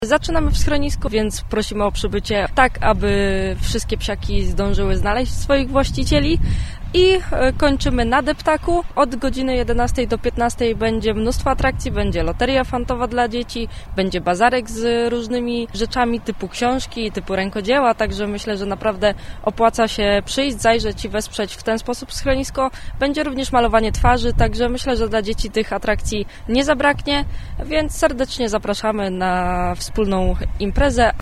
Zaczynamy w schronisku, więc prosimy o przybycie tak, aby wszystkie psiaki zdążyły znaleźć swoich właścicieli. I kończymy na deptaku. Od godziny 11 do 15 będzie mnóstwo atrakcji, będzie loteria fantowa dla dzieci, będzie bazarek z różnymi rzeczami typu książki, typu rękodzieła, także myślę, że naprawdę opłaca się przyjść, zajrzeć i wesprzeć w ten sposób schronisko. Będzie również malowanie twarzy, także myślę, że dla dzieci tych atrakcji nie zabraknie, więc serdecznie zapraszamy na wspólną imprezę.